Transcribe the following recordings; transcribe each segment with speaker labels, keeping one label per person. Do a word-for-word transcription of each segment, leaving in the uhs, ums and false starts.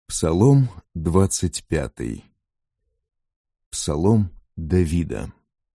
Speaker 1: Псалом двадцать пятый. Псалом Давида.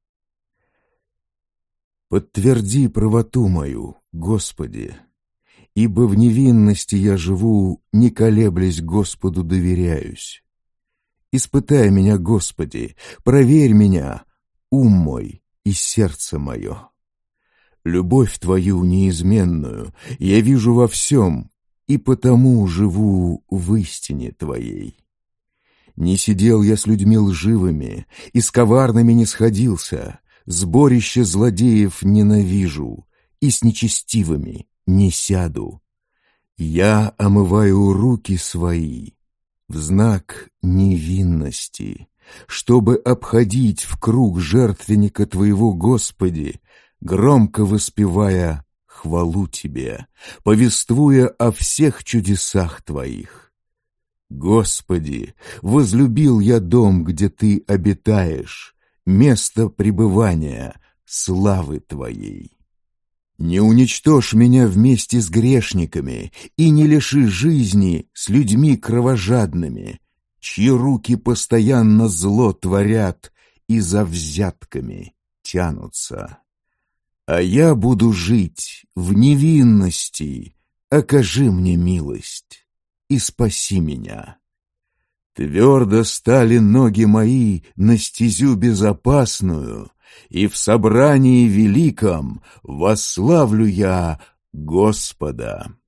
Speaker 1: «Подтверди правоту мою, Господи, ибо в невинности я живу, не колеблясь Господу доверяюсь. Испытай меня, Господи, проверь меня, ум мой и сердце мое. Любовь Твою неизменную я вижу во всем, и потому живу в истине Твоей. Не сидел я с людьми лживыми, и с коварными не сходился, сборище злодеев ненавижу, и с нечестивыми не сяду. Я омываю руки свои в знак невинности, чтобы обходить в круг жертвенника Твоего, Господи, громко воспевая хвалу Тебе, повествуя о всех чудесах Твоих. Господи, возлюбил я дом, где Ты обитаешь, место пребывания славы Твоей. Не уничтожь меня вместе с грешниками и не лиши жизни с людьми кровожадными, чьи руки постоянно зло творят и за взятками тянутся. А я буду жить в невинности, окажи мне милость и спаси меня. Твердо стали ноги мои на стезю безопасную, и в собрании великом восславлю я Господа».